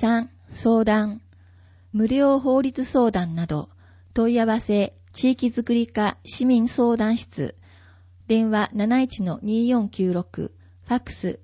3、相談、無料法律相談など、問い合わせ、地域づくり課市民相談室、電話 71-2496、ファックス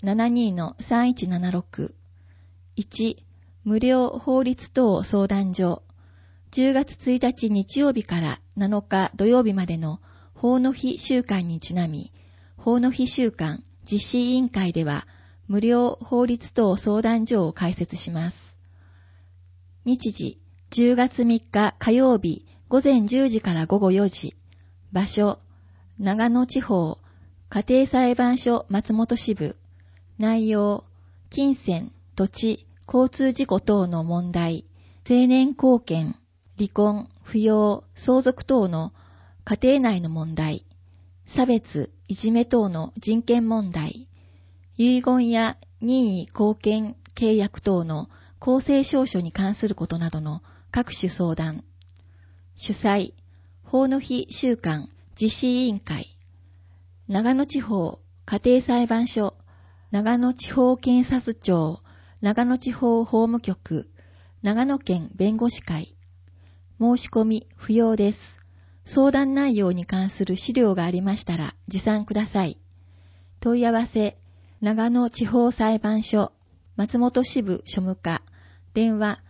72-3176。1、無料法律等相談所。10月1日日曜日から7日土曜日までの法の日週間にちなみ、法の日週間実施委員会では無料法律等相談所を開設します。日時、10月3日火曜日午前10時から午後4時。場所、長野地方家庭裁判所松本支部。内容、金銭、土地、交通事故等の問題、成年後見、離婚、扶養、相続等の家庭内の問題、差別、いじめ等の人権問題、遺言や任意後見契約等の公正証書に関することなどの各種相談。主催、法の日週間実施委員会、長野地方家庭裁判所、長野地方検察庁、長野地方法務局、長野県弁護士会。申し込み不要です。相談内容に関する資料がありましたら持参ください。問い合わせ、長野地方裁判所、松本支部庶務課、電話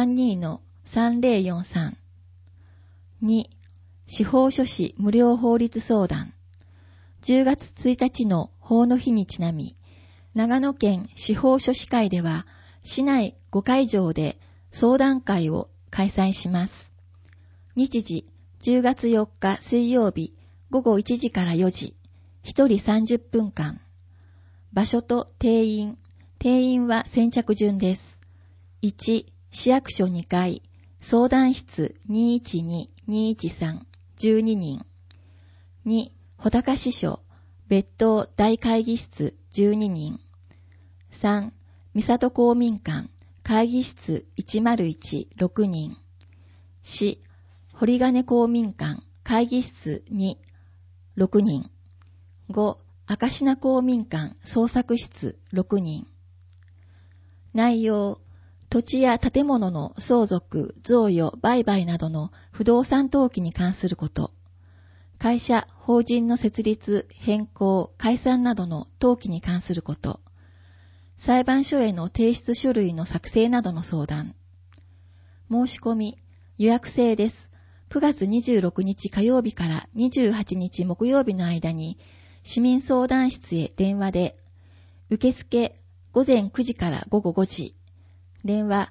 32-3043。2、司法書士無料法律相談。10月1日の法の日にちなみ、長野県司法書士会では、市内5会場で相談会を開催します。日時、10月4日水曜日午後1時から4時、1人30分間。場所と定員は先着順です。1、市役所2階、相談室 212-213、12人。2、穂高支所、別当大会議室12人。3、三郷公民館、会議室101、6人。4、堀金公民館、会議室2、6人。5、赤品公民館、捜索室6人。内容、土地や建物の相続、贈与、売買などの不動産登記に関すること。会社、法人の設立、変更、解散などの登記に関すること。裁判所への提出書類の作成などの相談。申し込み、予約制です。9月26日火曜日から28日木曜日の間に市民相談室へ電話で、受付午前9時から午後5時、電話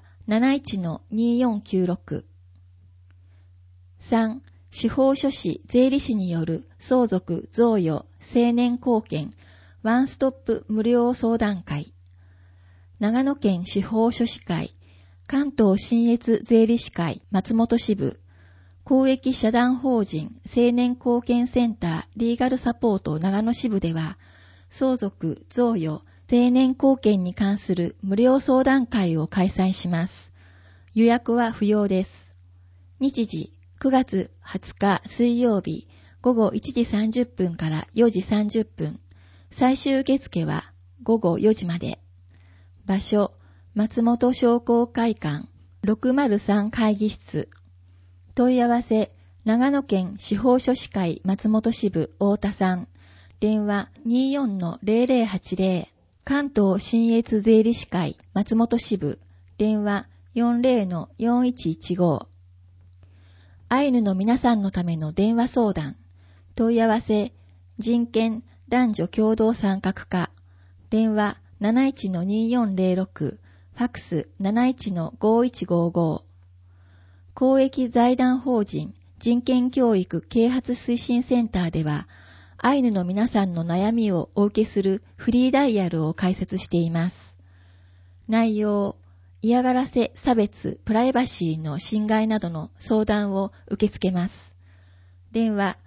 71-2496。3、司法書士税理士による相続贈与成年後見ワンストップ無料相談会。長野県司法書士会、関東信越税理士会松本支部、公益社団法人青年後見センターリーガルサポート長野支部では、相続、贈与、成年後見に関する無料相談会を開催します。予約は不要です。日時、9月20日水曜日午後1時30分から4時30分。最終受付は午後4時まで。場所、松本商工会館603会議室。問い合わせ、長野県司法書士会松本支部太田さん。電話 24-0080。関東信越税理士会松本支部。電話 40-4115。アイヌの皆さんのための電話相談。問い合わせ、人権男女共同参画課。電話 71-2406。ファックス 71-5155。公益財団法人人権教育啓発推進センターでは、アイヌの皆さんの悩みをお受けするフリーダイヤルを開設しています。内容、嫌がらせ、差別、プライバシーの侵害などの相談を受け付けます。電話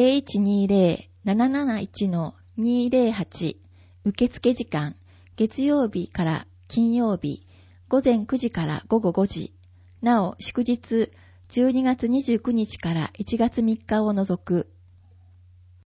0120-771-208。受付時間、月曜日から金曜日、午前9時から午後5時。なお、祝日12月29日から1月3日を除く。